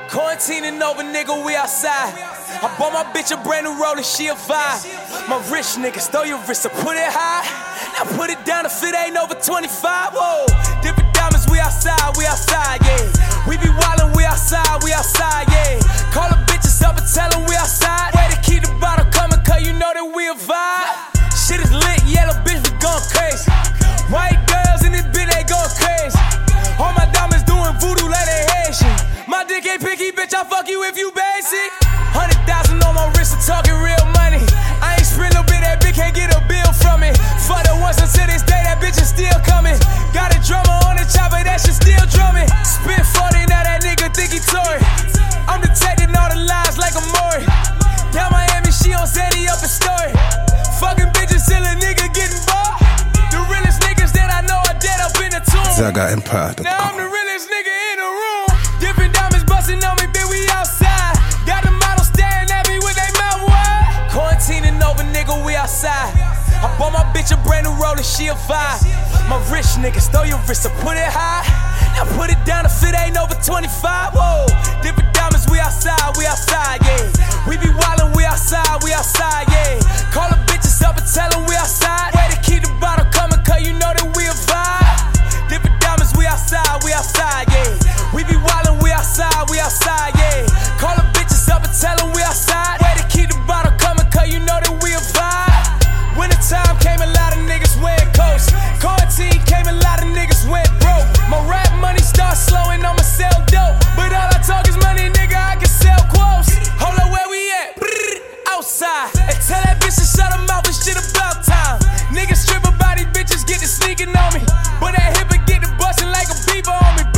Quarantining over, nigga, we outside. I bought my bitch a brand new roller, she a vibe. My rich nigga, throw your wrist to put it high. Now put it down if it ain't over 25. Whoa, different diamonds, we outside, yeah. We be wildin', we outside, yeah. Call the bitches up and tell them we outside. Way to keep the bottle coming, cause you know that we a vibe. Shit is lit, yellow bitch, we gon' crazy. White girls in this bitch, they gon' crazy. All my diamonds doing voodoo like they Haitian. My dick ain't picky, bitch, I fuck you if you basic. 100,000 on my wrist, I'm talking real money. I ain't sprint no bit, that bitch can't get a bill from me. Fuck her once until this day, that bitch is still coming. Got a drummer on the chopper, that shit still drumming. Spit 40, now that nigga think he Tory. I'm detecting all the lies like a Maury. Down Miami, she on Zaddy up a story. Fucking bitches till a nigga getting bored. The realest niggas that I know are dead up in the tomb. Zaga Empire. Now I'm the realest nigga in the room. Different diamonds busting on me, bitch, we outside. Got the model staring at me with they mouth wide. Quarantining over, nigga, we outside. I bought my bitch a brand new roller, she a vibe. My rich niggas, throw your wrist to put it high. Now put it down if it ain't over 25. Whoa, different diamonds, we outside, yeah. We be wildin', we outside, yeah. Call the bitches up and tell them we outside. Way to keep the bottle coming, cause you know that we a vibe. Different diamonds, we outside, yeah. We be wildin', we outside, yeah. Call the bitches up and tell them we outside. Way to keep the bottle coming, cause you know that we a vibe. Winter time came, a lot of niggas wearing coats. Quarantine came, a lot of niggas went broke. My rap money starts slowing, I'ma sell dope. But all I talk is money, nigga, I can sell quotes. Hold up, where we at? Outside. And tell that bitch to shut her mouth, and shit about time. Niggas strip about these bitches, get to sneaking on me. But that hip and get to bustin' like a beaver on me.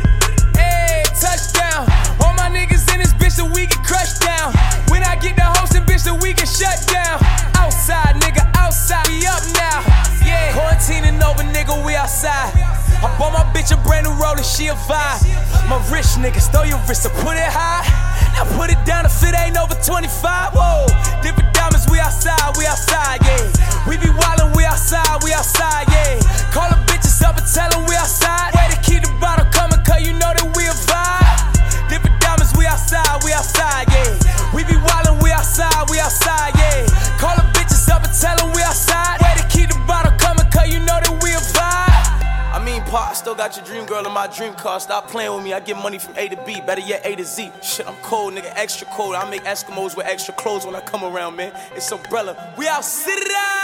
Hey, touchdown. All my niggas in this bitch, so we get crushed down. When I get the hosting, bitch, so we get shut down. Outside, nigga, outside, we up now. Yeah, quarantining over, nigga, we outside. I bought my bitch a brand new roller, she a vibe. My rich niggas, throw your wrist to put it high. Now put it down if it ain't over 25. Whoa, different diamonds, we outside, yeah. We be wildin', we outside, yeah. Call the bitches up and tell them we outside. Way to keep the bottle coming, cause you know that we a vibe. Different diamonds, we outside, yeah. We be wildin', we outside, yeah. Call the bitches up and tell them we outside. Way to keep the bottle coming, cause you know that we a vibe. I mean, Pa, I still got your dream girl in my dream car. Stop playing with me, I get money from A to B, better yet A to Z. Shit, I'm cold, nigga, extra cold. I make Eskimos with extra clothes when I come around, man. It's umbrella. We out, sit it out.